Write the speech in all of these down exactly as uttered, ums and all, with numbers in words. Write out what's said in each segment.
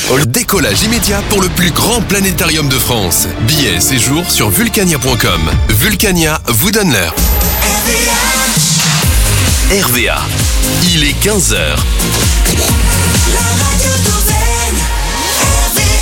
Décollage immédiat pour le plus grand planétarium de France. Billets et séjours sur vulcania point com. Vulcania vous donne l'heure. R V A. Il est quinze heures. La radio d'Auvergne. R V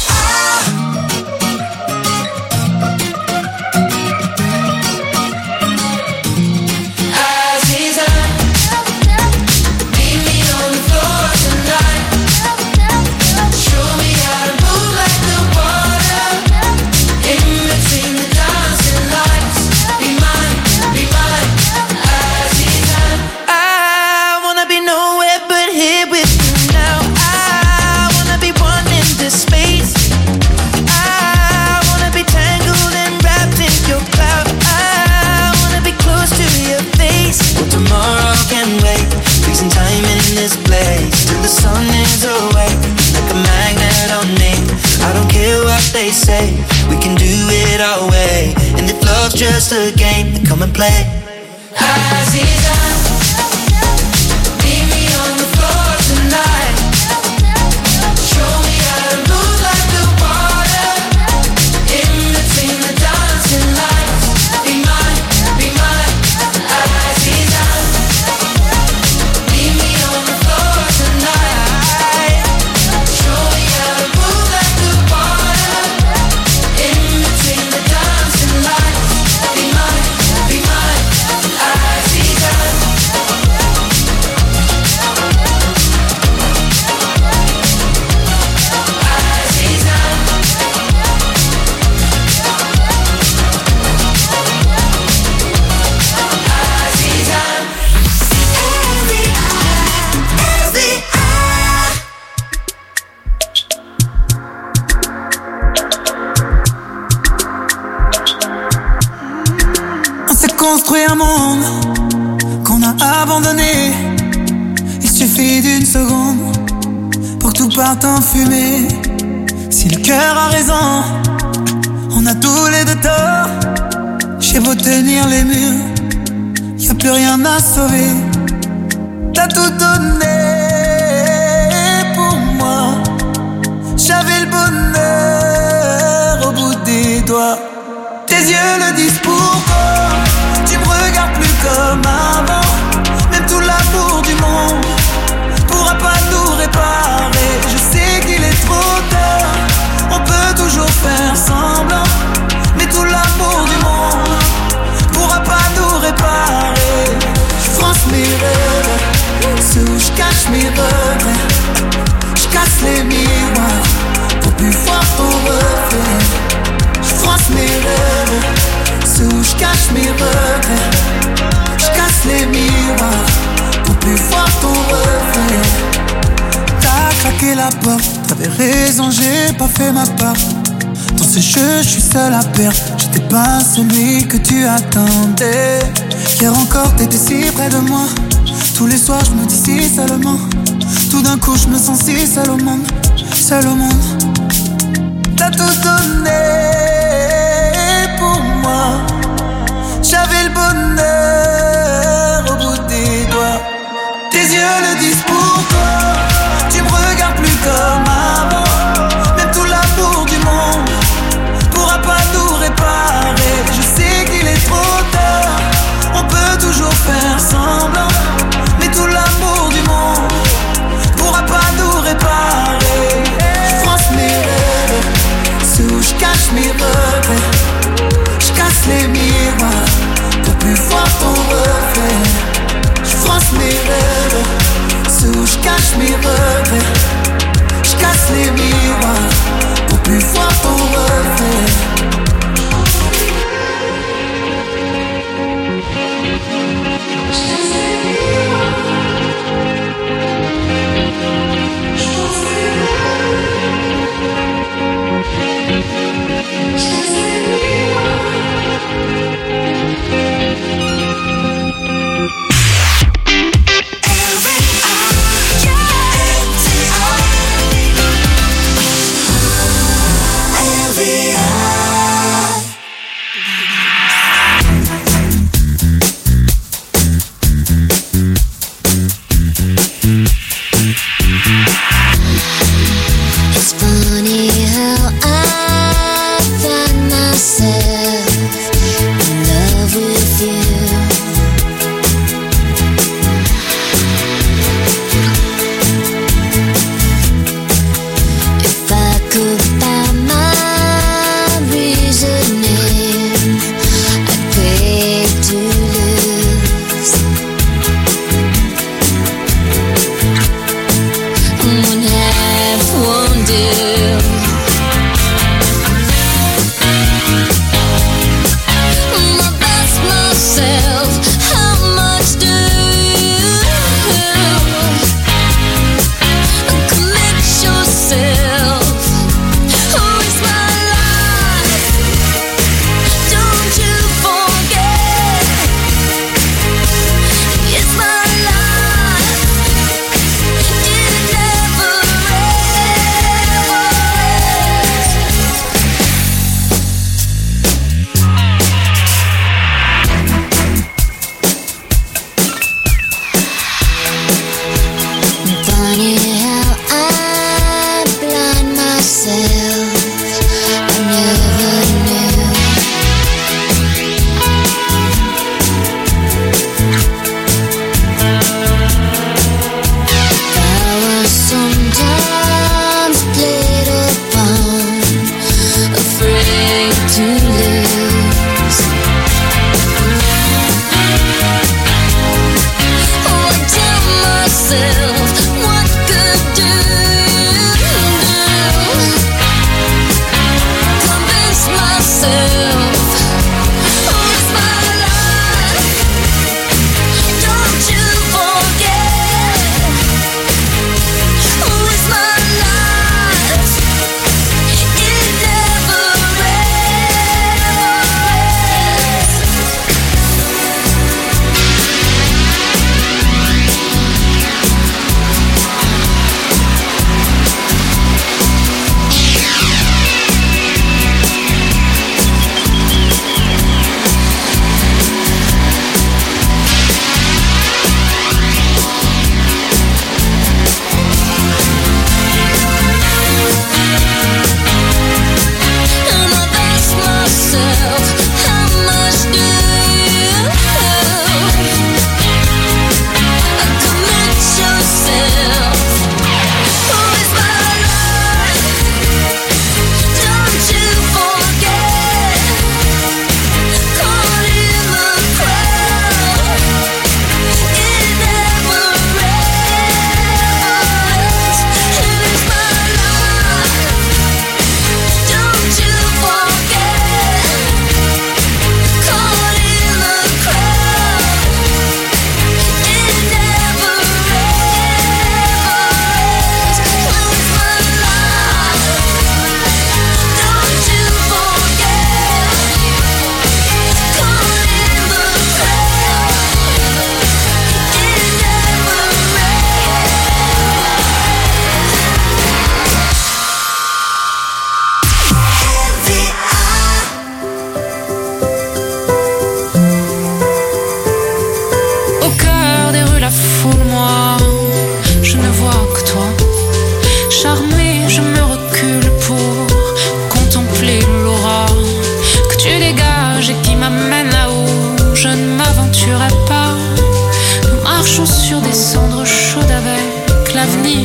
they say we can do it our way, and if love's just a game, then come and play. Aziza, meet me on the floor tonight. Show me how to move like the water in between the dancing lights. Be mine, be mine, Aziza. Meet me on the floor tonight. Show me how to move like the water in between the dancing lights. Be mine, be mine, Aziza. On s'est construit un monde qu'on a abandonné. Il suffit d'une seconde pour que tout parte en fumée. Si le cœur a raison, on a tous les deux tort. J'ai beau tenir les murs, y'a plus rien à sauver. T'as tout donné pour moi. J'avais le bonheur au bout des doigts. Tes yeux le disent pourquoi. Tu me regardes plus comme avant. Même tout l'amour du monde pourra pas tout réparer. Je sais qu'il est trop tard. On peut toujours faire semblant, mais tout l'amour du monde pourra pas tout réparer. Je fronce mes rêves, ceux où je cache mes regrets. Je casse les miroirs pour plus voir ton reflet. Je fronce mes rêves, ceux où je cache mes regrets. Je casse les miroirs pour plus voir ton reflet. T'as craqué la porte, t'avais raison, j'ai pas fait ma part. Dans ce jeu, je suis seul à perdre. J'étais pas celui que tu attendais. Hier encore, t'étais si près de moi. Tous les soirs, je me dis si seulement. Tout d'un coup, je me sens si seul au monde. Seul au monde. T'as tout donné pour moi. J'avais le bonheur au bout des doigts. Tes yeux le disent pourquoi. Tu me regardes plus comme avant. Même tout l'amour du monde pourra pas tout réparer. Je sais qu'il est trop tard. On peut toujours faire semblant, mais tout l'amour du monde pourra pas tout réparer. Je fronce mes rêves, ceux où je cache mes regrets. Je casse les miroirs pour plus voir ton reflet. Je fronce mes rêves,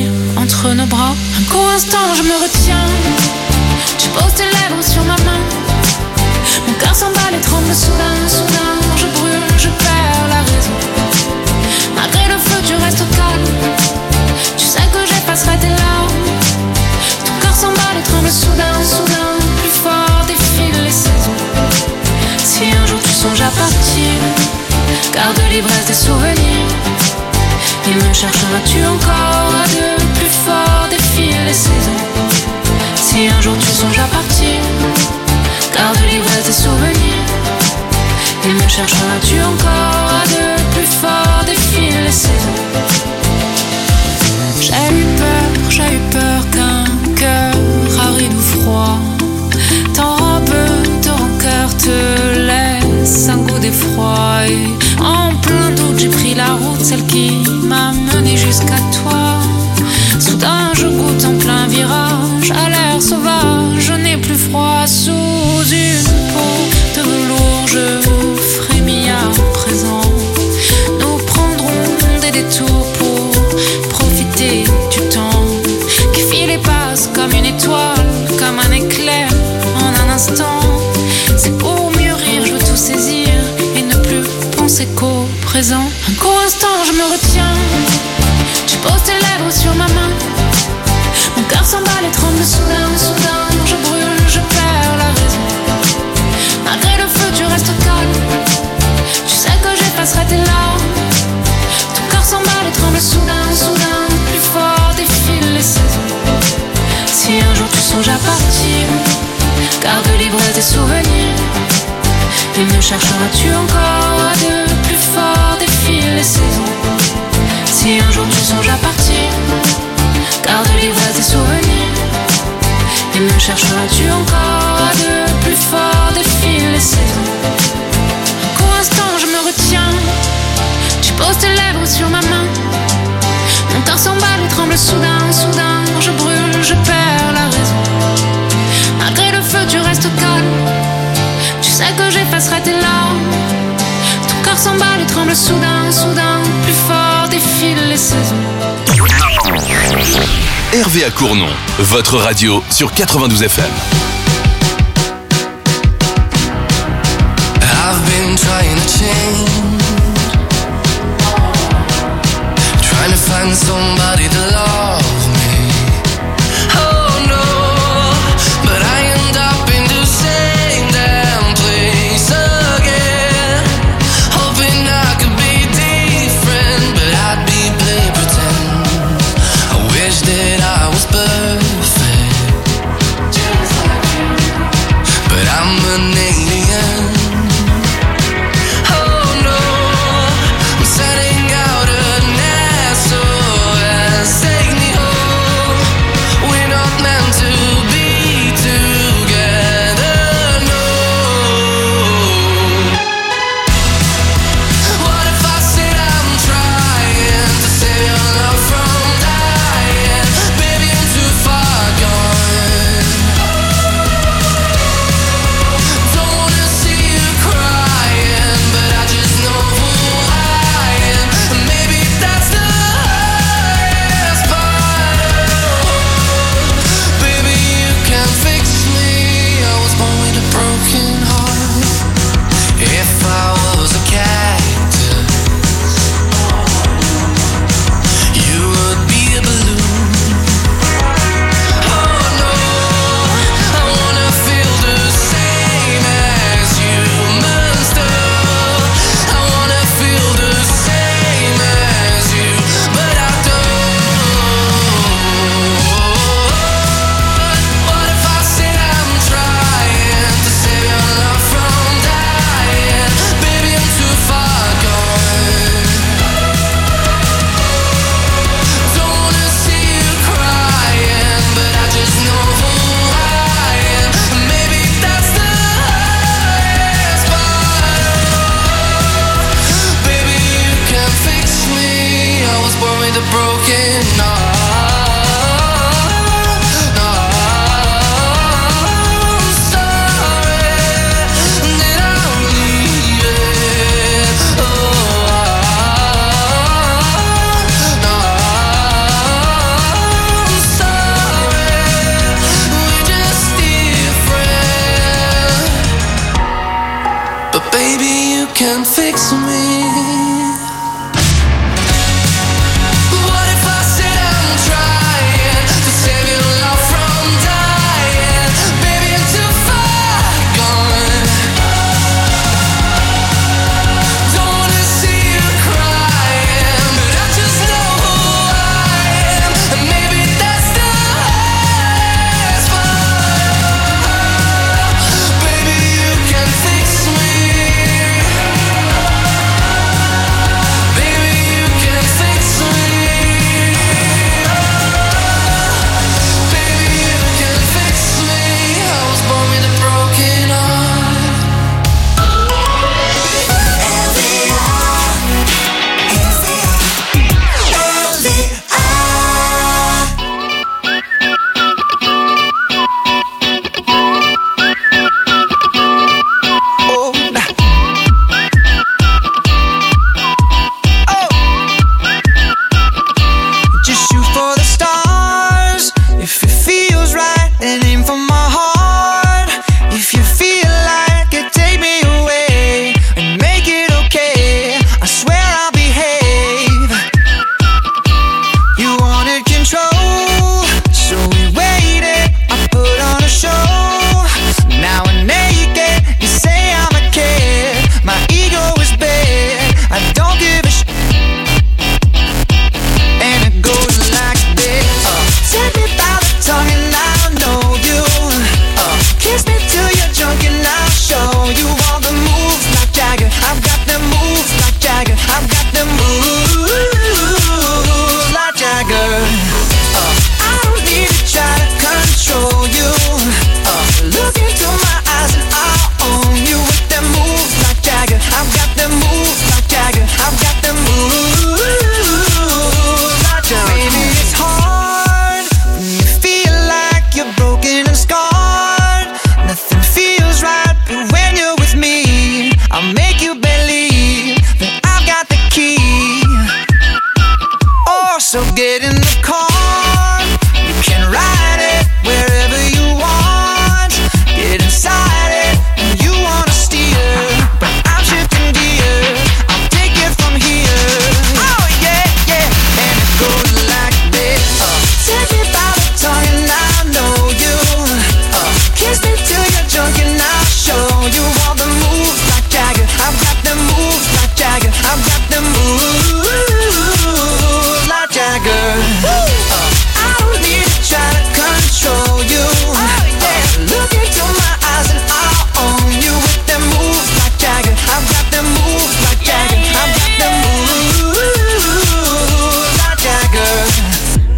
nuit entre nos bras. Un court instant je me retiens. Tu poses tes lèvres sur ma main. Mon cœur s'emballe et tremble soudain, soudain. Je brûle, je perds la raison. Malgré le feu tu restes calme. Tu sais que j'effacerai tes larmes. Ton cœur s'emballe et tremble soudain, soudain. Plus fort défilent les saisons. Si un jour tu songes à partir, garde l'ivresse des souvenirs. Et me chercheras-tu encore à deux? Plus fort défilent les saisons. Si un jour tu songes à partir, garde l'ivresse des souvenirs. Et me chercheras-tu encore à deux? Plus fort défilent les saisons. J'ai eu peur, j'ai eu peur qu'un cœur aride ou froid t'enrobe de rancœur, te laisse un goût d'effroi. Et en plein doute j'ai pris la route, celle qui m'a mené jusqu'à toi. Soudain je goûte en plein virage, à l'air sauvage, je n'ai plus froid. Sous une peau de velours je frémis à présent. Nous prendrons des détours pour profiter du temps qui file et passe comme une étoile, comme un éclair en un instant. C'est pour mûrir, je veux tout saisir et ne plus penser qu'au présent. Un court instant je me retiens. Tu poses tes lèvres sur ma main. Mon cœur s'emballe et tremble soudain, soudain. Je brûle, je perds la raison. Malgré le feu tu restes calme. Tu sais que j'effacerai tes larmes. Ton cœur s'emballe et tremble soudain, soudain. Plus fort défilent les saisons. Si un jour tu songes à partir, garde l'ivresse des souvenirs. Et me chercheras-tu encore à deux? Plus fort défilent les saisons. Si un jour tu songes à partir, garde l'ivresse des souvenirs. Et me chercheras-tu encore à deux? Plus fort défilent les saisons. Un court instant je me retiens. Tu poses tes lèvres sur ma main. Mon cœur s'emballe et tremble soudain, soudain. Je brûle, je perds la raison. Malgré le feu tu restes calme. Tu sais que j'effacerai tes larmes. Ton cœur s'emballe et tremble soudain, soudain. Plus fort défilent les saisons. Hervé à Cournon, votre radio sur quatre-vingt-douze F M. I've been trying to change, trying to find somebody to love me. Oh no, but I end up in the same damn place again. Hoping I could be different, but I'd be playing pretend. I wish that I was perfect, just like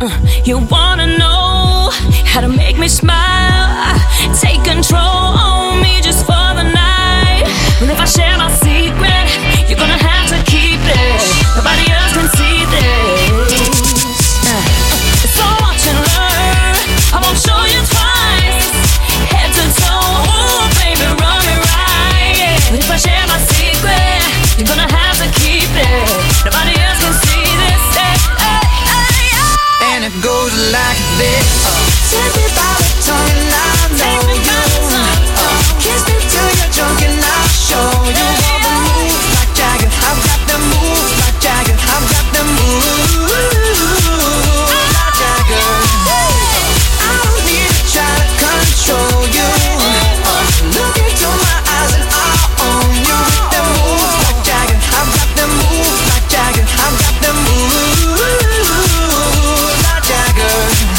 You wanna know how to make me smile. Take control on me just for the night. But if I share my secret, you're gonna have to keep it. Nobody else can see this. So watch and learn. I won't show you twice. Head to toe, ooh, baby, run me right. But if I share my secret, you're gonna have to keep it. Nobody else can see this. Hey, hey, hey, hey. And it goes like this. Take me by the tongue and I know you. Uh, kiss me till you're drunk and I'll show you all the moves like Jagger. I've got the moves like Jagger. I've got the moves like Jagger. I don't need to try to control you. Uh, look into my eyes and I'll own you with the moves like Jagger. I've got the moves like Jagger. I've got the moves like Jagger.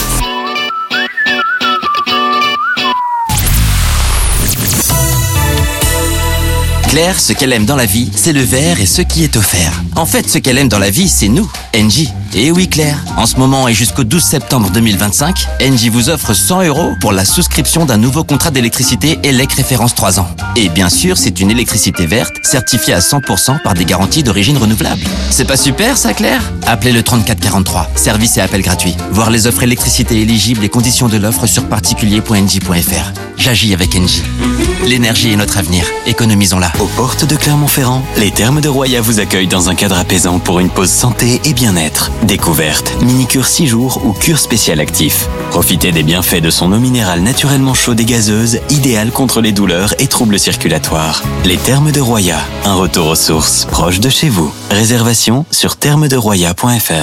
Claire, ce qu'elle aime dans la vie, c'est le verre et ce qui est offert. En fait, ce qu'elle aime dans la vie, c'est nous, Engie. Et oui Claire, en ce moment et jusqu'au douze septembre deux mille vingt-cinq, Engie vous offre cent euros pour la souscription d'un nouveau contrat d'électricité E L E C référence trois ans. Et bien sûr, c'est une électricité verte, certifiée à cent pour cent par des garanties d'origine renouvelable. C'est pas super ça Claire? Appelez le trente-quatre quarante-trois, service et appel gratuit. Voir les offres électricité éligibles et conditions de l'offre sur particulier point engie point f r. J'agis avec Engie. L'énergie est notre avenir, économisons-la. Aux portes de Clermont-Ferrand, les Thermes de Roya vous accueillent dans un cadre apaisant pour une pause santé et bien-être. Découverte, mini-cure six jours ou cure spéciale actif. Profitez des bienfaits de son eau minérale naturellement chaude et gazeuse, idéale contre les douleurs et troubles circulatoires. Les Thermes de Roya, un retour aux sources proche de chez vous. Réservation sur thermes de roya point f r.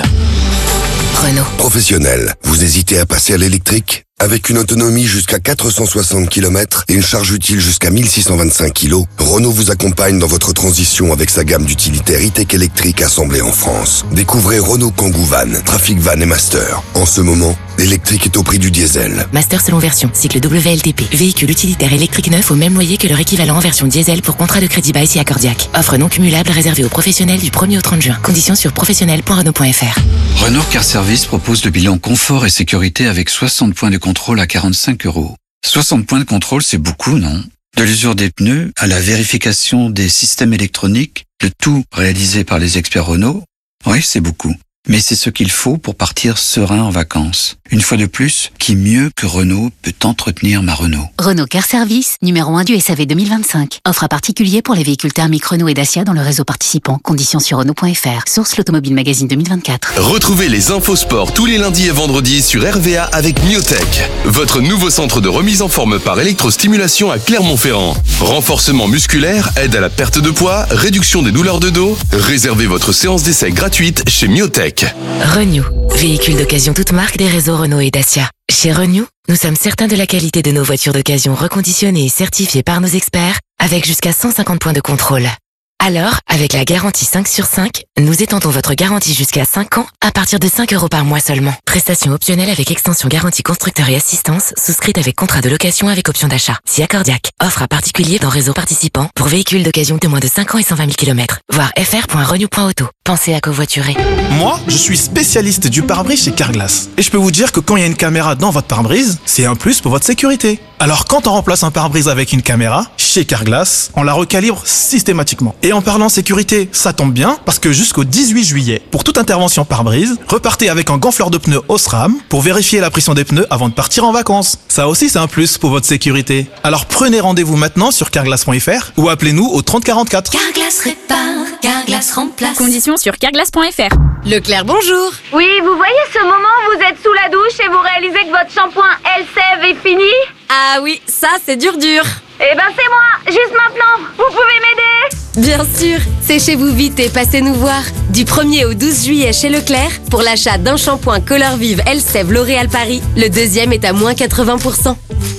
Renault. Professionnel, vous hésitez à passer à l'électrique? Avec une autonomie jusqu'à quatre cent soixante kilomètres et une charge utile jusqu'à mille six cent vingt-cinq kilos, Renault vous accompagne dans votre transition avec sa gamme d'utilitaires e-tech électriques assemblés en France. Découvrez Renault Kangoo Van, Trafic Van et Master. En ce moment, l'électrique est au prix du diesel. Master selon version, cycle W L T P. Véhicule utilitaire électrique neuf au même loyer que leur équivalent en version diesel pour contrat de crédit bail si accordiaque. Offre non cumulable réservée aux professionnels du premier au trente juin. Conditions sur professionnel point renault point f r. Renault Car Service propose le bilan confort et sécurité avec soixante points de contrôle à quarante-cinq euros. soixante points de contrôle, c'est beaucoup, non? De l'usure des pneus à la vérification des systèmes électroniques, le tout réalisé par les experts Renault. Oui, c'est beaucoup. Mais c'est ce qu'il faut pour partir serein en vacances. Une fois de plus, qui mieux que Renault peut entretenir ma Renault? Renault Car Service, numéro un du S A V deux mille vingt-cinq. Offre à particulier pour les véhicules thermiques Renault et Dacia dans le réseau participant. Conditions sur Renault point f r. Source l'Automobile Magazine deux mille vingt-quatre. Retrouvez les infos sport tous les lundis et vendredis sur R V A avec Myotech. Votre nouveau centre de remise en forme par électrostimulation à Clermont-Ferrand. Renforcement musculaire, aide à la perte de poids, réduction des douleurs de dos. Réservez votre séance d'essai gratuite chez Myotech. Renew, véhicule d'occasion toute marque des réseaux Renault et Dacia. Chez Renew, nous sommes certains de la qualité de nos voitures d'occasion reconditionnées et certifiées par nos experts, avec jusqu'à cent cinquante points de contrôle. Alors, avec la garantie cinq sur cinq, nous étendons votre garantie jusqu'à cinq ans à partir de cinq euros par mois seulement. Prestation optionnelle avec extension garantie constructeur et assistance, souscrite avec contrat de location avec option d'achat. Si accordiaque. Offre à particulier dans réseau participant pour véhicules d'occasion de moins de cinq ans et cent vingt mille kilomètres. Voir f r point renew point auto. Pensez à covoiturer. Moi, je suis spécialiste du pare-brise chez Carglass. Et je peux vous dire que quand il y a une caméra dans votre pare-brise, c'est un plus pour votre sécurité. Alors quand on remplace un pare-brise avec une caméra, chez Carglass, on la recalibre systématiquement. Et en parlant sécurité, ça tombe bien, parce que jusqu'au dix-huit juillet, pour toute intervention pare-brise, repartez avec un gonfleur de pneus Osram pour vérifier la pression des pneus avant de partir en vacances. Ça aussi, c'est un plus pour votre sécurité. Alors prenez rendez-vous maintenant sur carglass point f r ou appelez-nous au trente quarante-quatre. Carglass répare, Carglass remplace. Conditions sur carglass point f r. Leclerc, bonjour. Oui, vous voyez ce moment où vous êtes sous la douche et vous réalisez que votre shampoing Elseve est fini? Ah oui, ça c'est dur dur. Eh ben c'est moi, juste maintenant. Vous pouvez m'aider? Bien sûr, séchez-vous vite et passez nous voir. Du premier au douze juillet chez Leclerc, pour l'achat d'un shampoing Color Vive Elseve L'Oréal Paris, le deuxième est à moins quatre-vingts pour cent.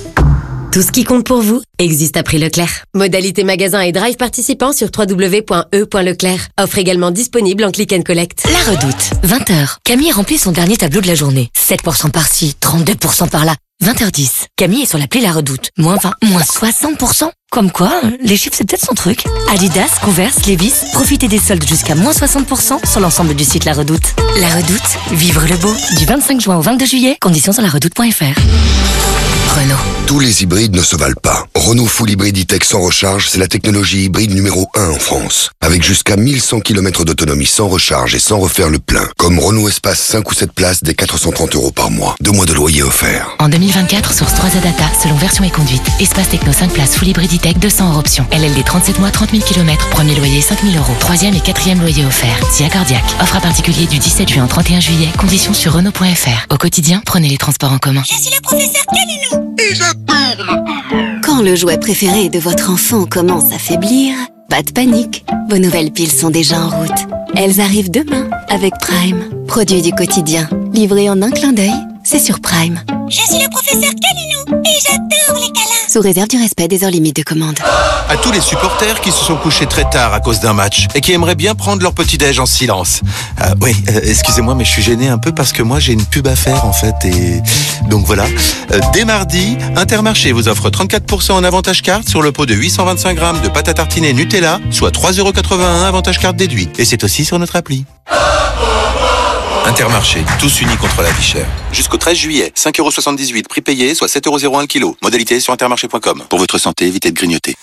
Tout ce qui compte pour vous existe à prix Leclerc. Modalité magasin et drive participant sur w w w point e point leclerc. Offre également disponible en click and collect. La Redoute, vingt heures. Camille remplit son dernier tableau de la journée. sept pour cent par-ci, trente-deux pour cent par-là. vingt heures dix. Camille est sur l'appli La Redoute. Moins vingt, moins soixante pour cent. Comme quoi, les chiffres c'est peut-être son truc. Adidas, Converse, Levi's, profitez des soldes jusqu'à moins soixante pour cent sur l'ensemble du site La Redoute. La Redoute, vivre le beau. Du vingt-cinq juin au vingt-deux juillet, conditions sur la redoute point f r. Renault. Tous les hybrides ne se valent pas. Renault Full Hybrid E-Tech sans recharge, c'est la technologie hybride numéro un en France. Avec jusqu'à mille cent kilomètres d'autonomie sans recharge et sans refaire le plein. Comme Renault Espace cinq ou sept places dès quatre cent trente euros par mois. Deux mois de loyer offert. En deux mille vingt-quatre, source trois A Data, selon version et conduite. Espace Techno cinq places Full Hybrid E-Tech deux cents hors option. L L D trente-sept mois, trente mille kilomètres. Premier loyer cinq mille euros. Troisième et quatrième loyer offert. Sia Cardiac. Offre à particulier du dix-sept juin au trente et un juillet. Conditions sur Renault point f r. Au quotidien, prenez les transports en commun. Je suis le professeur Calino. Et j'adore. Quand le jouet préféré de votre enfant commence à faiblir, pas de panique. Vos nouvelles piles sont déjà en route. Elles arrivent demain avec Prime. Produit du quotidien. Livré en un clin d'œil, c'est sur Prime. Je suis le professeur Calino et j'adore les câlins. Sous réserve du respect des heures limites de commande. À tous les supporters qui se sont couchés très tard à cause d'un match et qui aimeraient bien prendre leur petit-déj en silence. Euh, oui, euh, excusez-moi, mais je suis gêné un peu parce que moi j'ai une pub à faire en fait et donc voilà. Euh, dès mardi, Intermarché vous offre trente-quatre pour cent en avantage carte sur le pot de huit cent vingt-cinq grammes de pâte à tartiner Nutella, soit trois euros quatre-vingt-un avantage carte déduit. Et c'est aussi sur notre appli. Intermarché, tous unis contre la vie chère. Jusqu'au treize juillet, cinq euros soixante-dix-huit prix payé, soit sept euros zéro un le kilo. Modalité sur intermarché point com. Pour votre santé, évitez de grignoter.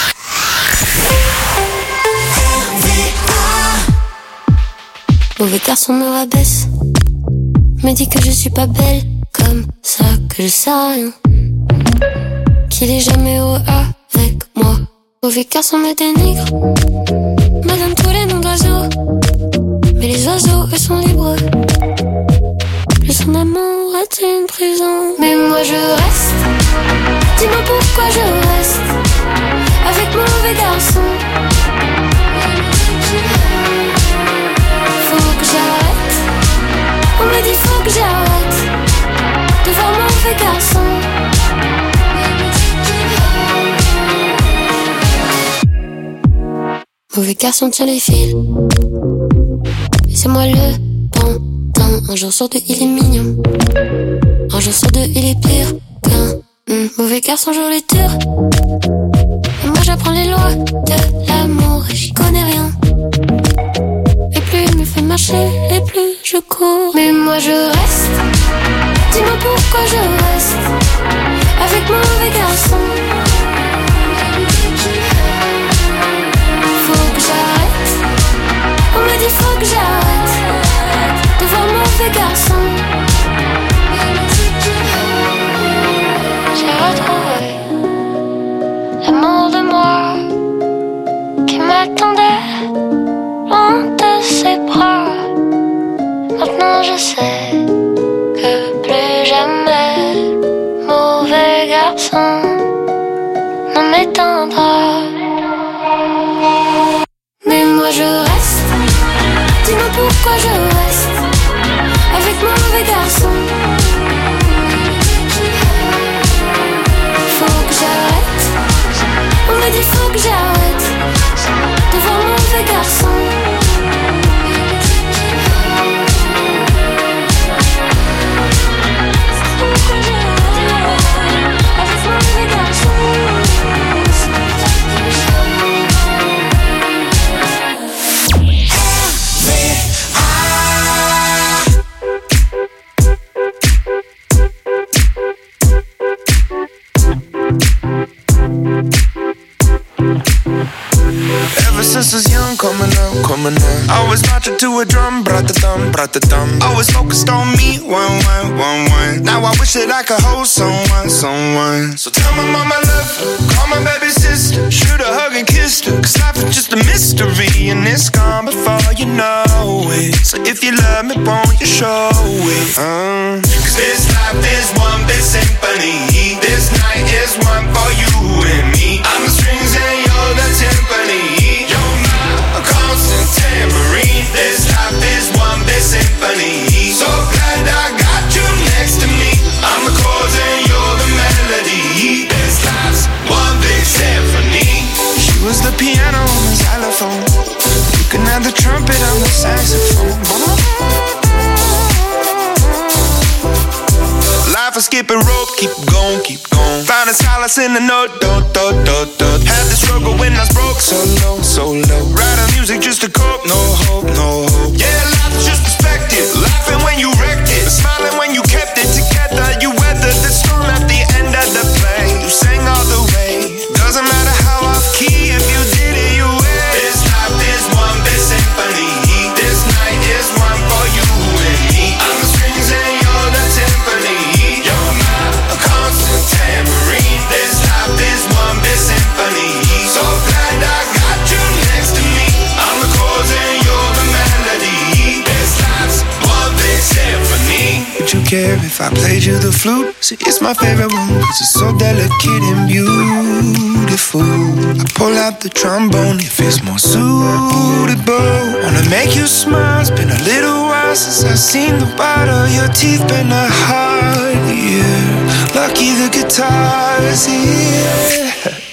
Mauvais garçon me rabaisse, me dit que je suis pas belle, comme ça que je sais rien, qu'il est jamais heureux avec moi. Mauvais garçon me dénigre, me donne tous les noms d'oiseaux, mais les oiseaux eux sont libres. Plus son amour est une prison, mais moi je reste. Dis-moi pourquoi je reste avec mauvais garçon. Faut que j'arrête. On me dit faut que j'arrête de voir mauvais garçon. Mauvais garçon tient les fils. Et c'est moi le pantin. Un jour sur deux il est mignon, un jour sur deux il est pire qu'un mmh. Mauvais garçon joue les tours. Et moi j'apprends les lois de l'amour et j'y connais rien. Et plus il me fait marcher et plus je cours. Mais moi je reste. Dis-moi pourquoi je reste avec mauvais garçon. Faut que j'arrête. On me dit faut que j'arrête de voir mauvais garçon. J'ai retrouvé l'amour de moi qui m'attendait loin de ses bras. Maintenant je sais que plus jamais mauvais garçon ne m'éteindra. Mais moi je reste. Dis-moi pourquoi je reste avec mauvais garçon. Faut que j'arrête. On me dit faut que j'arrête de voir mauvais garçon. Ever since I was young, coming up, coming up, I was marching to a drum, brat-a-thumb, brat-a-thumb. Always focused on me, one, one, one, one. Now I wish that I could hold someone, someone. So tell my mama I love her, call my baby sister, shoot a hug and kiss her. Cause life is just a mystery and it's gone before you know it. So if you love me, won't you show it? Uh. Cause this life is one big symphony. This night is one for you and me. I'm the strings and you're the timpani. You're my constant tambourine. This life is one big symphony. So glad I got you next to me. I'm the chords and you're the melody. This life's one big symphony. She was the piano on the xylophone. You can have the trumpet on the saxophone. for skipping rope. Keep going, keep going. Found a solace in the note, do, do, do, do. Had the struggle when I was broke, so low, so low. Writing music just to cope, no hope, no hope. Yeah, life is just perspective. Laughing when you wrecked it, smiling when you kept it together. You weathered the storm at the end of the play. You sang all the way. Doesn't matter how off key, if you did it, you win. This life is one big symphony. This night is one for you and me. I'm the strings and you're the timpani. You're not a constant tambourine. This life is one big symphony. So glad I got you next to me. I'm the chords and you're the melody. This life's one big symphony. Would you care if I played you the flute? See, it's my favorite one, cause it's so delicate and beautiful. I pull out the trombone if it's more suitable. Wanna make you smile, it's been a little while since I've seen the white of your teeth. Been a hard year, lucky the guitar's here.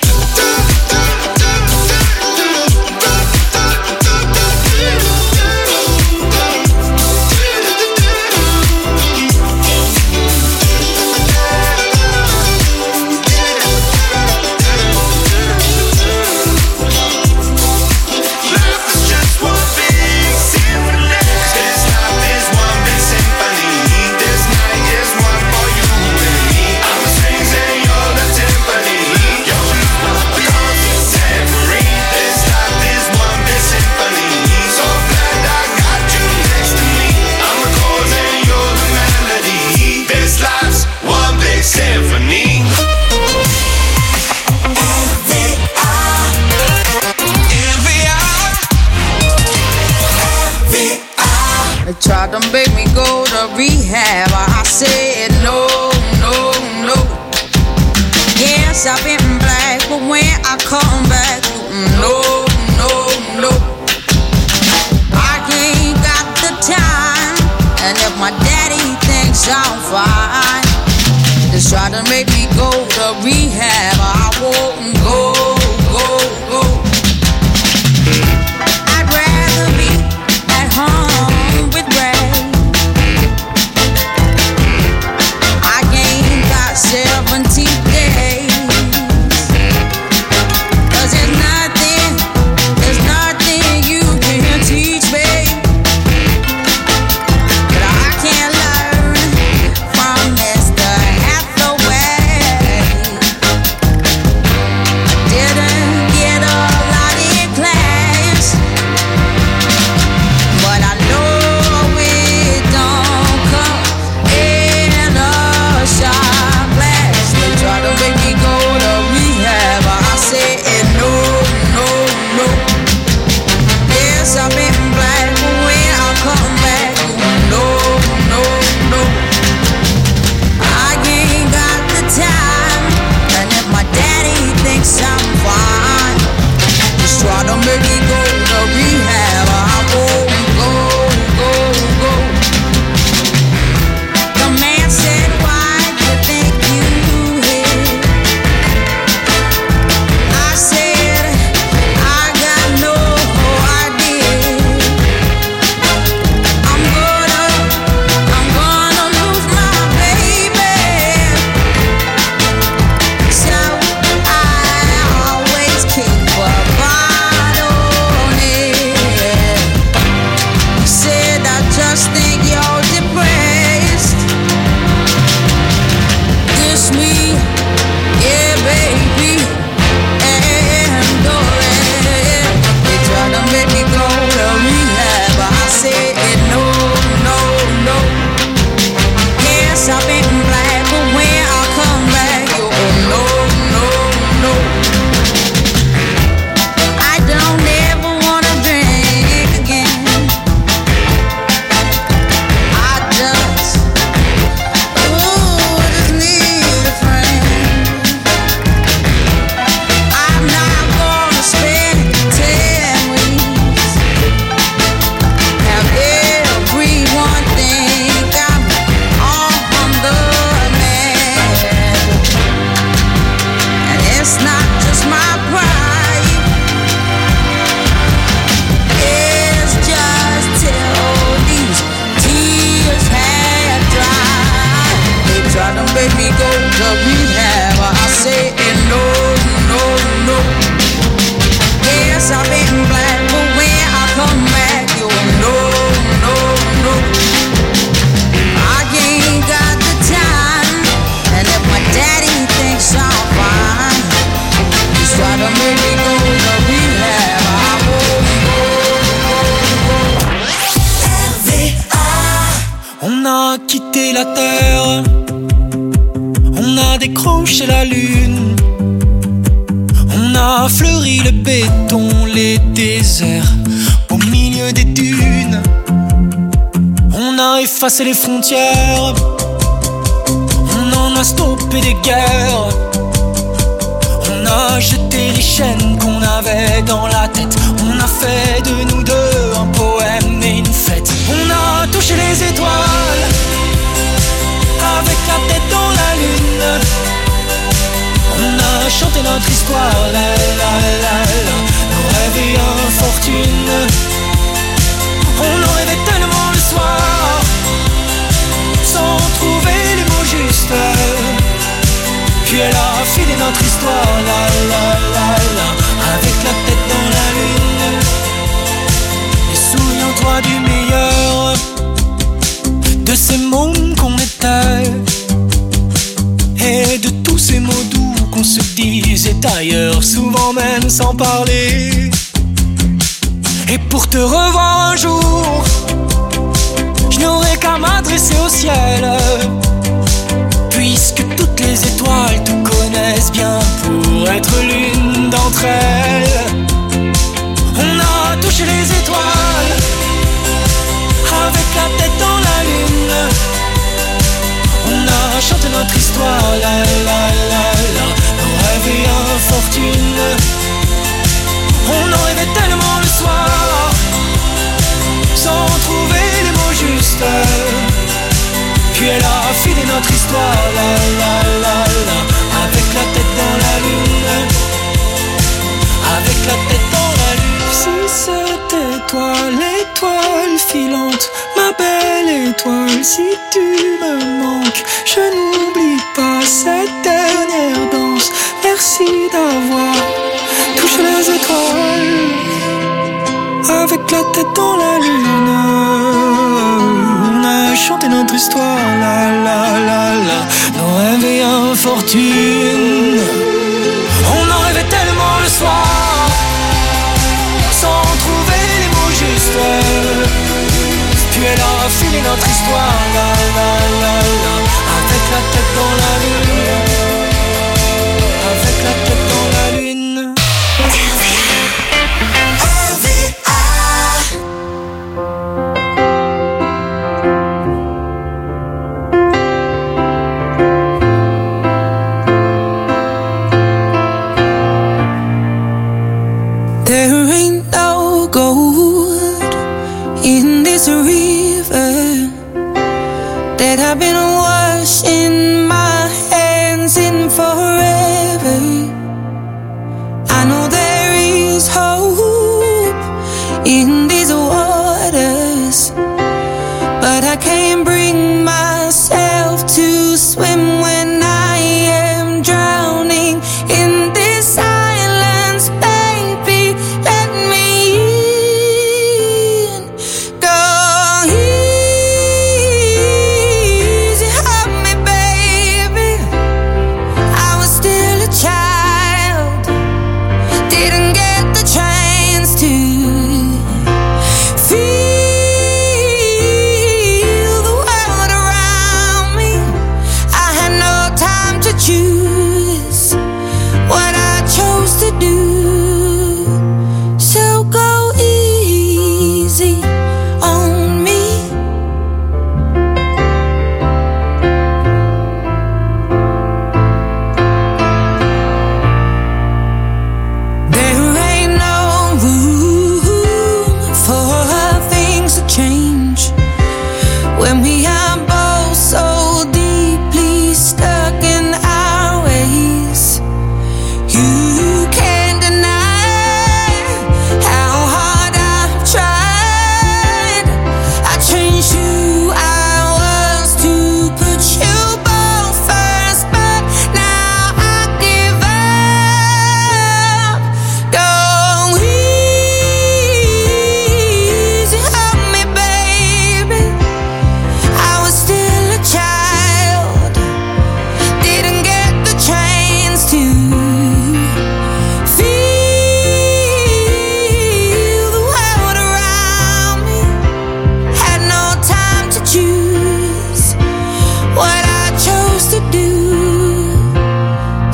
Tried to make me go to rehab. I said no, no, no. Yes, I've been black, but when I come back, no, no, no. I ain't got the time, and if my daddy thinks I'm fine, just try to make me go to rehab. I won't go, go, go. I'd rather be at home. seventeen days, cause there's nothing, there's nothing you can teach me that I can't learn from Mister Hathaway. to make me go to rehab. I say no, no, no. Yes, I've been black, but when I come back, you no, no, no. I ain't got the time, and if my daddy thinks I'm fine, he's trying to make me go to rehab. I won't go, go, go. R V A. On a quitté la terre, on a décroché la lune, on a fleuri le béton, les déserts au milieu des dunes. On a effacé les frontières, on en a stoppé des guerres. On a jeté les chaînes qu'on avait dans la tête. On a fait de nous deux un poème et une fête. On a touché les étoiles avec la tête dans la lune. On a chanté notre histoire, la la la la, nos rêves et infortune. On en rêvait tellement le soir, sans trouver les mots justes. Puis elle a filé notre histoire, la la la la, avec la tête dans la lune. Et souviens-toi du meilleur de ces mômes qu'on était, et de tous ces mots doux qu'on se disait ailleurs, souvent même sans parler. Et pour te revoir un jour, je n'aurai qu'à m'adresser au ciel, puisque toutes les étoiles te connaissent bien pour être l'une d'entre elles. On a touché les étoiles avec la tête dans la lune. On a chanté notre histoire, la la la la, nos rêves et infortune. On en rêvait tellement le soir, sans trouver les mots justes. Puis elle a filé notre histoire, la la la la, avec la tête dans la lune, avec la tête dans la lune. Si c'était toi l'étoile filante, ma belle étoile, si tu me manques, je n'oublie pas cette dernière danse. Merci d'avoir touché les étoiles avec la tête dans la lune. On a chanté notre histoire, la la la la, nos rêves et infortune. On en rêvait tellement le soir, sans trouver les mots justes. Puis elle a filé notre histoire, la la la la, avec la tête dans la lune, avec la tête dans la lune. There ain't no gold in this river that I've been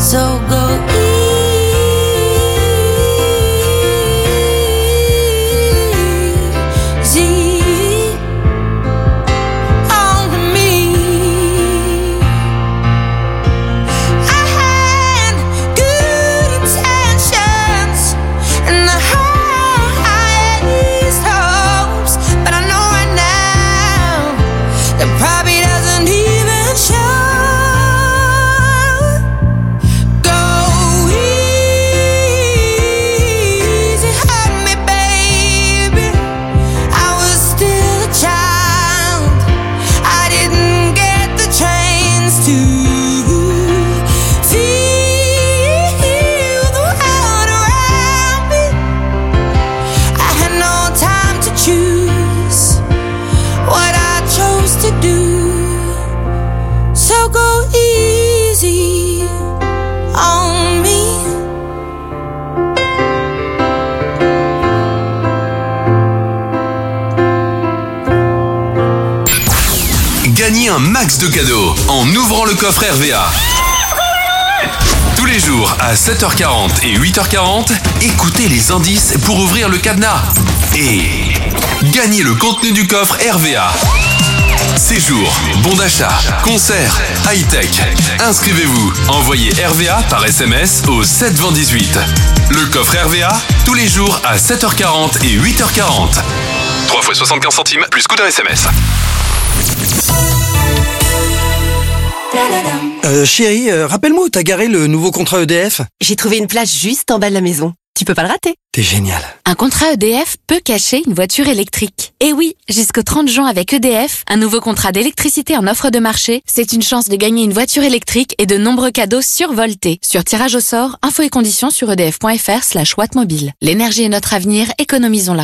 So go easy on me. I had good intentions and the highest hopes, but I know right now that probably doesn't even show. Gagnez un max de cadeaux en ouvrant le coffre R V A. Tous les jours à sept heures quarante et huit heures quarante, écoutez les indices pour ouvrir le cadenas. Et gagnez le contenu du coffre R V A. Séjour, bon d'achat, concert, high-tech. Inscrivez-vous. Envoyez R V A par S M S au sept vingt dix-huit. Le coffre R V A, tous les jours à sept heures quarante et huit heures quarante. trois fois soixante-quinze centimes plus coût d'un S M S. Euh, chérie, euh, rappelle-moi où t'as garé le nouveau contrat E D F. J'ai trouvé une place juste en bas de la maison. Tu peux pas le rater. T'es génial. Un contrat E D F peut cacher une voiture électrique. Et oui, jusqu'au trente juin avec E D F, un nouveau contrat d'électricité en offre de marché, c'est une chance de gagner une voiture électrique et de nombreux cadeaux survoltés. Sur tirage au sort, infos et conditions sur edf.fr slash wattmobile. L'énergie est notre avenir, économisons-la.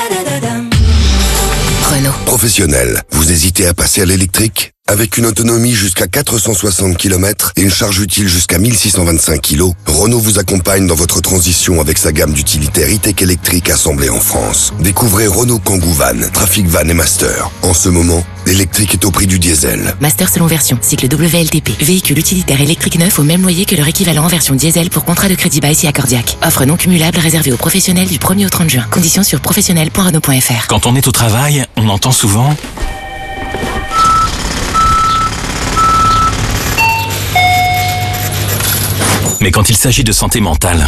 Renault. Professionnel, vous hésitez à passer à l'électrique? Avec une autonomie jusqu'à quatre cent soixante kilomètres et une charge utile jusqu'à mille six cent vingt-cinq kilos, Renault vous accompagne dans votre transition avec sa gamme d'utilitaires e-tech électriques assemblés en France. Découvrez Renault Kangoo Van, Trafic Van et Master. En ce moment, l'électrique est au prix du diesel. Master selon version, cycle W L T P. Véhicule utilitaire électrique neuf au même loyer que leur équivalent en version diesel pour contrat de crédit bail si accordiaque. Offre non cumulable réservée aux professionnels du premier au trente juin. Conditions sur professionnel point renault point f r. Quand on est au travail, on entend souvent... Mais quand il s'agit de santé mentale,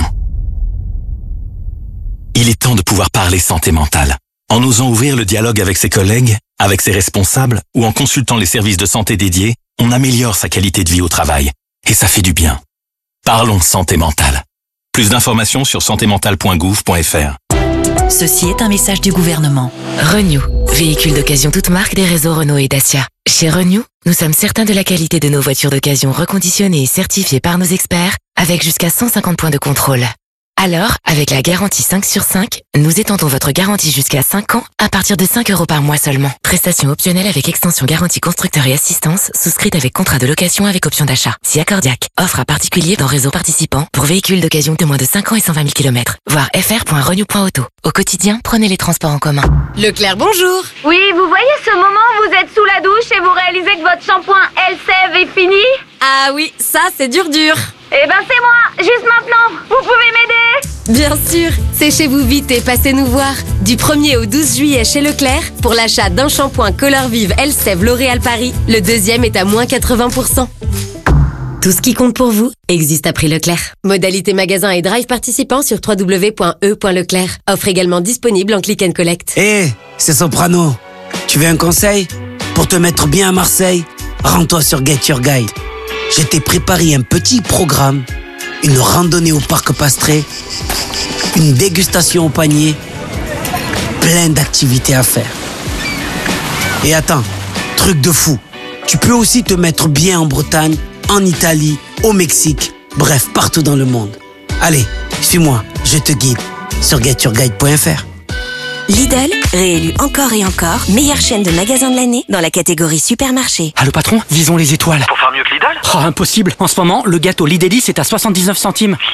il est temps de pouvoir parler santé mentale. En osant ouvrir le dialogue avec ses collègues, avec ses responsables ou en consultant les services de santé dédiés, on améliore sa qualité de vie au travail. Et ça fait du bien. Parlons santé mentale. Plus d'informations sur santé mentale point gouv point f r. Ceci est un message du gouvernement. Renew, véhicule d'occasion toute marque des réseaux Renault et Dacia. Chez Renew, nous sommes certains de la qualité de nos voitures d'occasion reconditionnées et certifiées par nos experts avec jusqu'à cent cinquante points de contrôle. Alors, avec la garantie cinq sur cinq, nous étendons votre garantie jusqu'à cinq ans à partir de cinq euros par mois seulement. Prestation optionnelle avec extension garantie constructeur et assistance, souscrite avec contrat de location avec option d'achat. Si accordiaque. Offre à particulier dans réseau participant pour véhicules d'occasion de moins de cinq ans et cent vingt mille kilomètres. Voir f r point renew point auto. Au quotidien, prenez les transports en commun. Leclerc, bonjour. Oui, vous voyez ce moment où vous êtes sous la douche et vous réalisez que votre shampoing Elle Sève est fini? Ah oui, ça c'est dur dur. Eh ben c'est moi, juste maintenant. Vous pouvez m'aider? Bien sûr, séchez-vous vite et passez nous voir. Du premier au douze juillet chez Leclerc, pour l'achat d'un shampoing Color Vive Elle Sève L'Oréal Paris, le deuxième est à moins quatre-vingts pour cent. Tout ce qui compte pour vous existe à prix Leclerc. Modalité magasin et drive participant sur w w w point e point leclerc. Offre également disponible en click and collect. Hé, hey, c'est Soprano. Tu veux un conseil? Pour te mettre bien à Marseille, rends-toi sur Get Your Guide. Je t'ai préparé un petit programme, une randonnée au parc Pastré, une dégustation au panier, plein d'activités à faire. Et attends, truc de fou, tu peux aussi te mettre bien en Bretagne, en Italie, au Mexique, bref, partout dans le monde. Allez, suis-moi, je te guide sur get your guide point f r. Lidl, réélu encore et encore, meilleure chaîne de magasins de l'année dans la catégorie supermarché. Allô patron, visons les étoiles. Pour faire mieux que Lidl? Oh, impossible. En ce moment, le gâteau Lidélis est à soixante-dix-neuf centimes. Lidélis?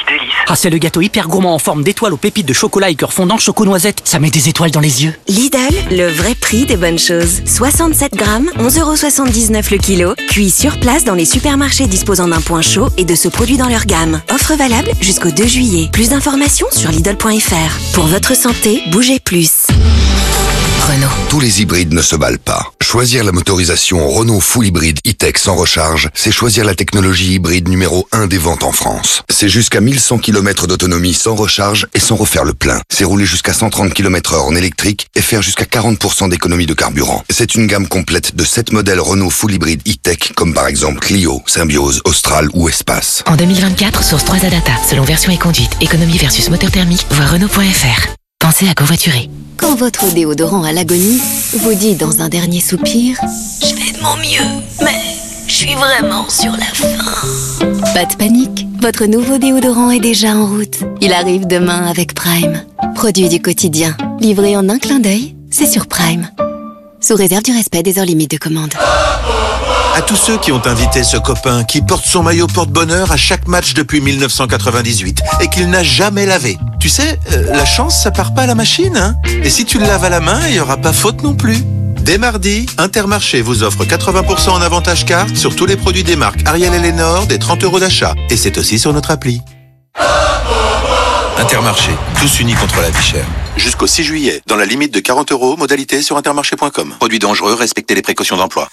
Ah, c'est le gâteau hyper gourmand en forme d'étoile aux pépites de chocolat et cœur fondant choco-noisette. Ça met des étoiles dans les yeux. Lidl, le vrai prix des bonnes choses. soixante-sept grammes, onze euros soixante-dix-neuf le kilo. Cuit sur place dans les supermarchés disposant d'un point chaud et de ce produit dans leur gamme. Offre valable jusqu'au deux juillet. Plus d'informations sur Lidl point F R. Pour votre santé, bougez plus. Renault. Tous les hybrides ne se valent pas. Choisir la motorisation Renault Full Hybride E-Tech sans recharge, c'est choisir la technologie hybride numéro un des ventes en France. C'est jusqu'à mille cent kilomètres d'autonomie sans recharge et sans refaire le plein. C'est rouler jusqu'à cent trente kilomètres heure en électrique et faire jusqu'à quarante pour cent d'économie de carburant. C'est une gamme complète de sept modèles Renault Full Hybride E-Tech, comme par exemple Clio, Symbiose, Austral ou Espace. En deux mille vingt-quatre, source trois A Data, selon version et conduite, économie versus moteur thermique, voir Renault point F R. Pensez à covoiturer. Quand votre déodorant à l'agonie vous dit dans un dernier soupir « Je fais de mon mieux, mais je suis vraiment sur la fin ». Pas de panique, votre nouveau déodorant est déjà en route. Il arrive demain avec Prime. Produit du quotidien, livré en un clin d'œil, c'est sur Prime. Sous réserve du respect des heures limites de commande. À tous ceux qui ont invité ce copain qui porte son maillot porte-bonheur à chaque match depuis mille neuf cent quatre-vingt-dix-huit et qu'il n'a jamais lavé. Tu sais, euh, la chance, ça part pas à la machine, hein. Et si tu le laves à la main, il n'y aura pas faute non plus. Dès mardi, Intermarché vous offre quatre-vingts pour cent en avantage carte sur tous les produits des marques Ariel et Lénore des trente euros d'achat. Et c'est aussi sur notre appli. Intermarché, tous unis contre la vie chère. Jusqu'au six juillet, dans la limite de quarante euros, modalité sur intermarché point com. Produits dangereux, respectez les précautions d'emploi.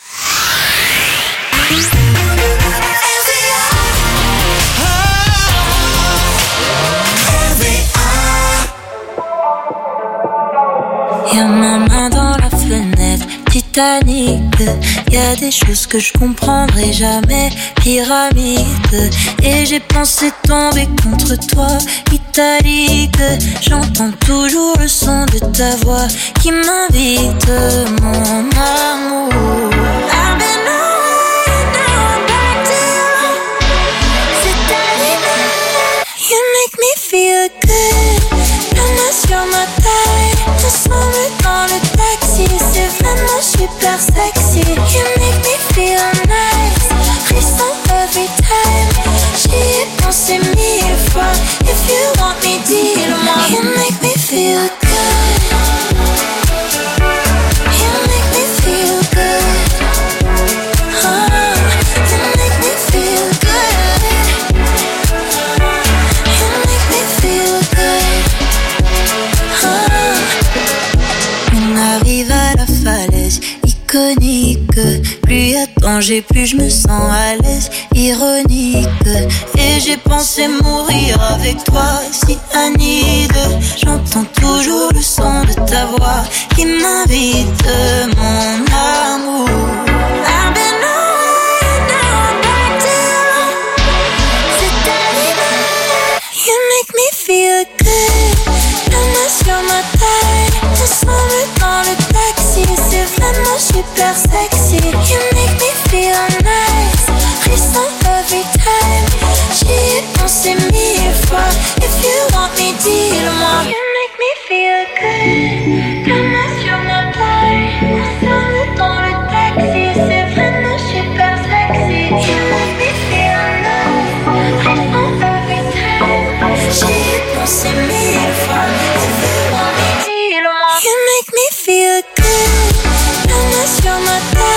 Y'a ma main dans la fenêtre, Titanic. Y'a des choses que je comprendrai jamais, pyramide. Et j'ai pensé tomber contre toi, italique. J'entends toujours le son de ta voix qui m'invite, mon amour. I've been away, now I'm back to you. C'est terminé. You make me feel good. La main sur ma taille, ensemble dans le taxi, c'est vraiment super sexy. You make me feel nice, frisson every time. J'y ai pensé mille fois, if you want me, dis-le-moi. You make me feel good. You make me feel good. Oh, you make me feel good. You make me feel good. On arrive à la falaise iconique. Plus y a danger, plus je me sens à l'aise. Ironique. Et j'ai pensé mourir avec toi, si Anide. J'entends toujours le son de ta voix qui m'invite, mon amour. I've been away, now I'm back to you. C'est terminé. You make me feel good. La main sur ma taille, ensemble dans le taxi, c'est vraiment super sexy. You make me feel nice, frisson every time. J'y ai pensé mille fois, if you want me, dis-le-moi. You make me feel good. La main sur ma taille, ensemble dans le taxi, c'est vraiment super sexy. You make me feel nice, frisson every time. J'y ai pensé mille fois, if you want me, dis-le-moi. You make me feel good. La main sur ma taille.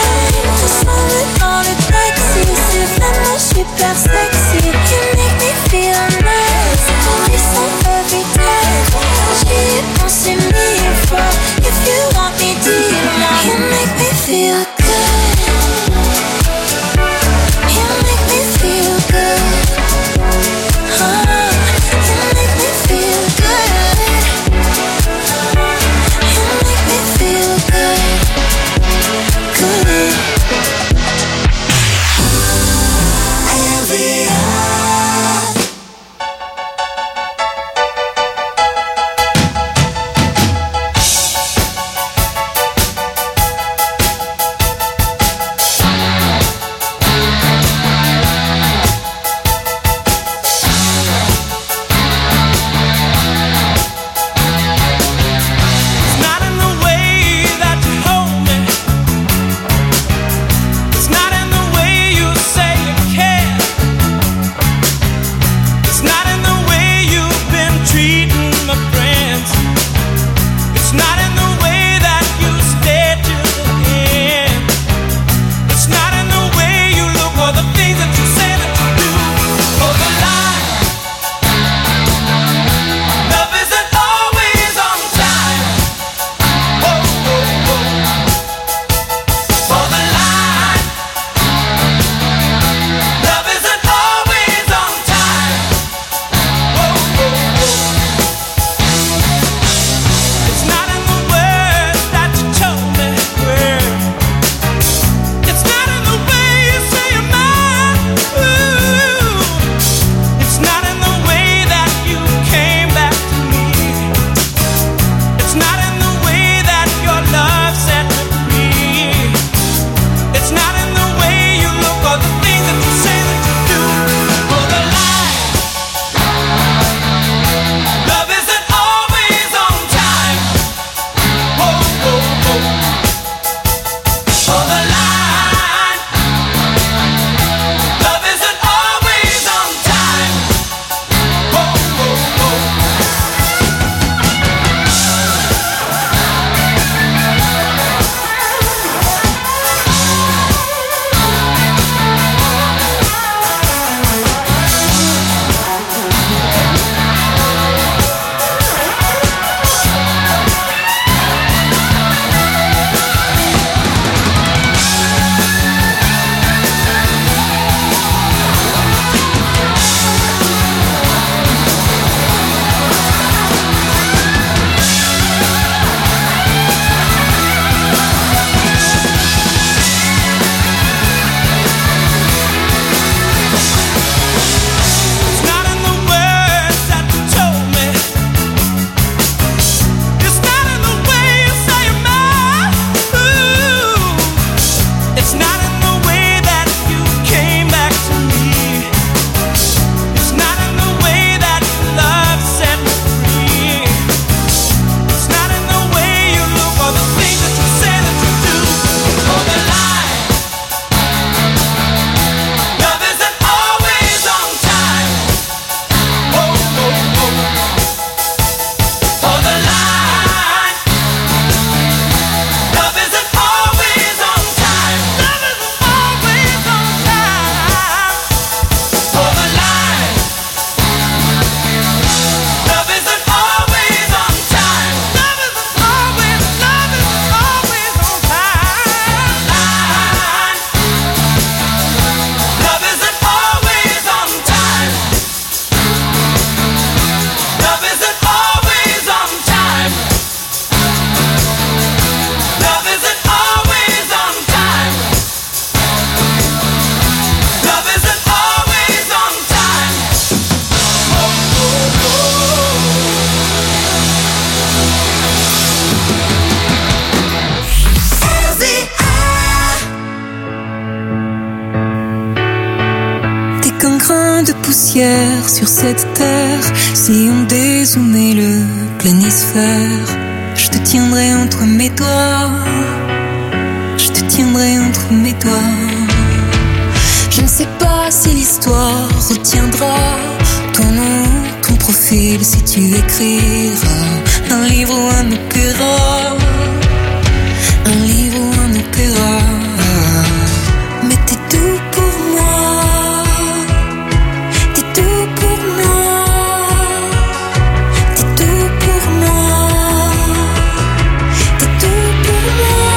de poussière sur cette terre. Si on dézoomait le planisphère, je te tiendrai entre mes doigts, je te tiendrai entre mes doigts. Je ne sais pas si l'histoire retiendra ton nom, ton profil, si tu écriras un livre ou un opéra, un livre ou un opéra. Mais t'es tout pour moi, t'es tout pour moi, t'es tout pour moi, t'es tout pour moi.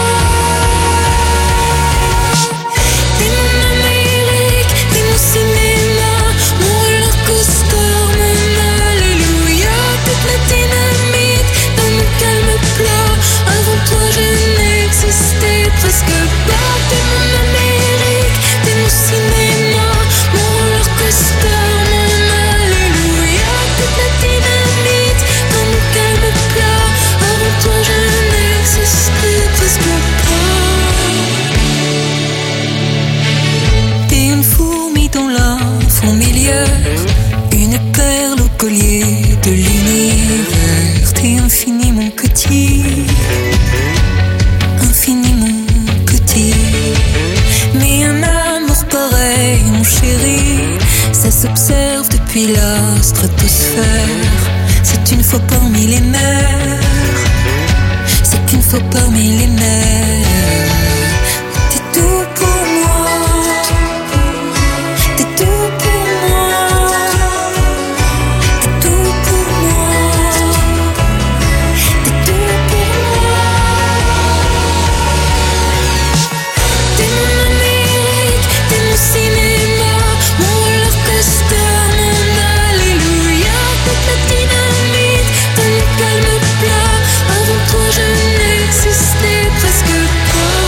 T'es mon Amérique, t'es mon cinéma, mon roller coaster, mon alléluia. Toute la dynamite dans mon calme plat. Avant toi je n'existais presque pas. T'es mon Amérique, t'es mon cinéma, mon roller coaster, mon alléluia. Toute la dynamite dans mon calme plat. Avant toi je n'existais presque pas. T'es une fourmi dans la fourmilière, une perle au collier de l'univers. T'es infiniment petit, infiniment petit. Mais un amour pareil, mon chéri, ça s'observe depuis la stratosphère. C'est une fois parmi les mers, c'est une fois parmi les mers. T'es tout pour moi, t'es tout pour moi, t'es tout pour moi, t'es tout pour moi. T'es mon Amérique, t'es mon cinéma, mon roller coaster, mon alléluia. Toute la dynamite dans mon calme plat. Avant toi je n'existais presque pas.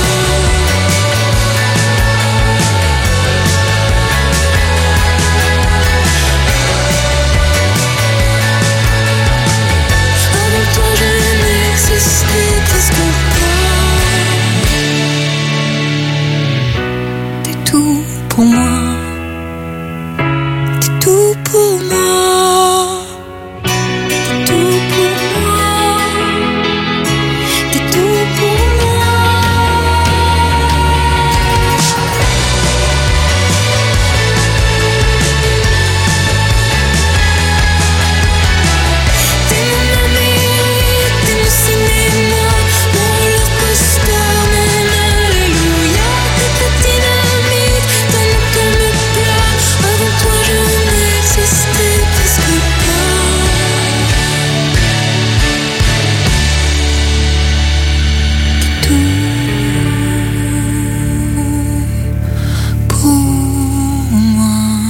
Avant toi je n'existais presque pas. T'es tout pour moi, t'es tout pour moi, t'es tout pour moi, t'es tout pour moi. T'es mon Amérique, t'es mon cinéma, mon roller coaster, mon alléluia. Toute la dynamite dans mon calme plat. Avant toi je n'existais presque pas. T'es tout pour moi.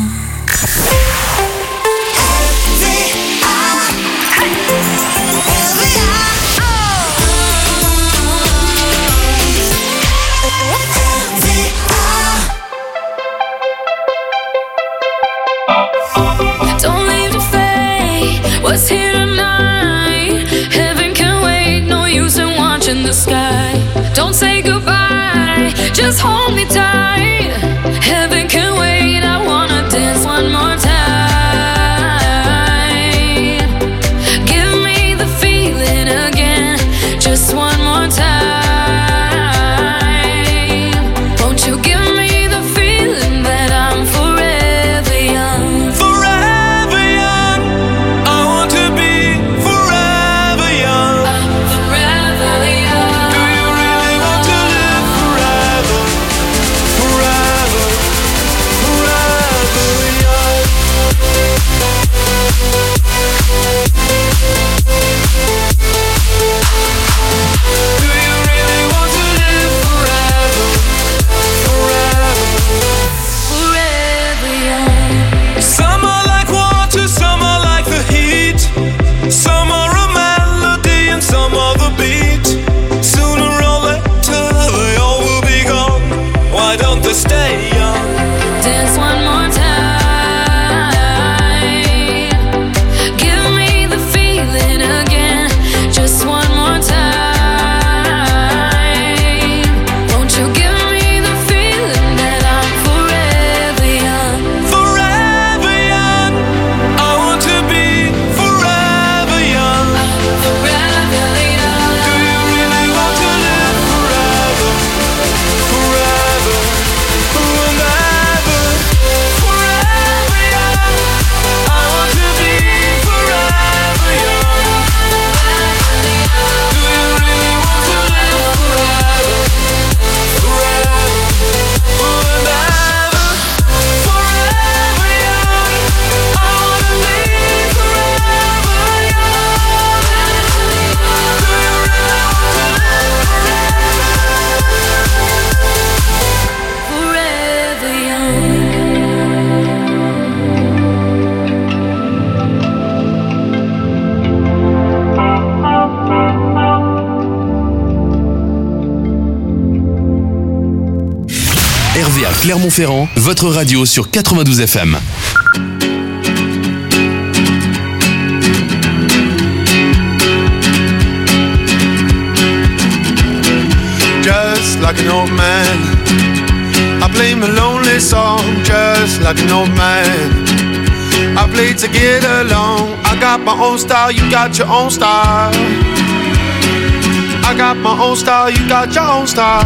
Don't leave the fate, what's here tonight? Heaven can wait, no use in watching the sky. Don't say goodbye, just hold me tight. Heaven can wait, I wanna dance one more time. Give me the feeling again, just one more time. Won't you give me the feeling that I'm forever young? Forever young, I want to be forever young. Forever young. Do you really want to live forever? Clermont-Ferrand, votre radio sur quatre-vingt-douze F M. Just like an old man, I play my lonely song. Just like an old man, I play to get along. I got my own style, you got your own style. I got my own style, you got your own style.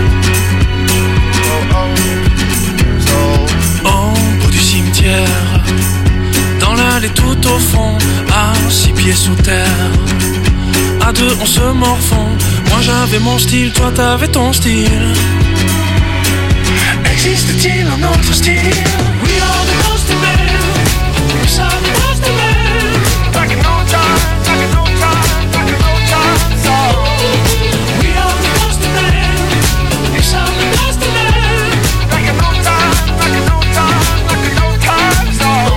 Oh, oh. So. Au bout du cimetière, dans l'allée tout au fond, à six pieds sous terre, à deux on se morfond. Moi j'avais mon style, toi t'avais ton style. Existe-t-il un autre style? We are the ghost of men. We are the ghost of men. Like an old time, like an old time, like an old time song. We are the ghost of men. We are the ghost of men. Like an old time, like an old time, like an old time song.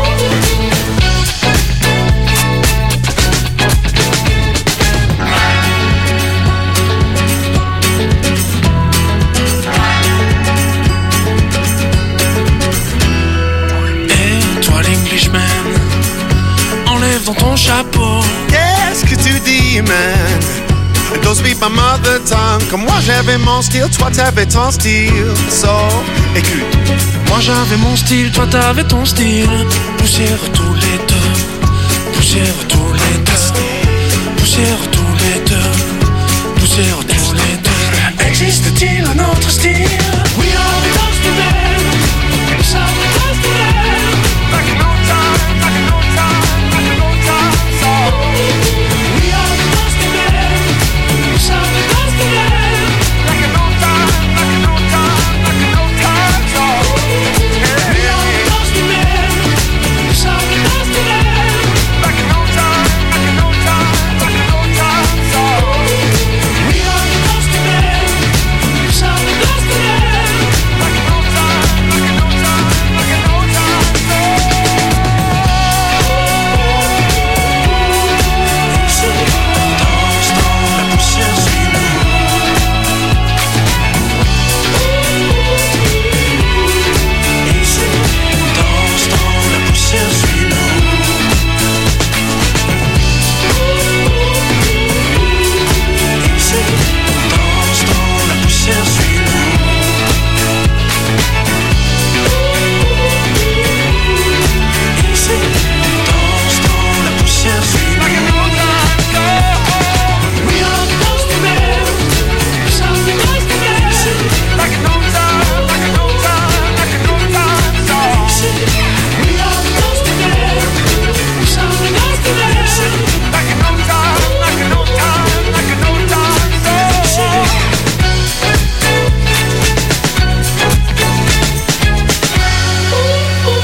Enlève dans ton chapeau. Qu'est-ce que tu dis, man? Don't speak my mother tongue. Comme moi j'avais mon style, toi t'avais ton style. So, écoute. Moi j'avais mon style, toi t'avais ton style. Poussière tous les deux. Poussière tous les deux. Poussière tous les deux. Poussière tous les deux. Existe-t-il un autre style? We are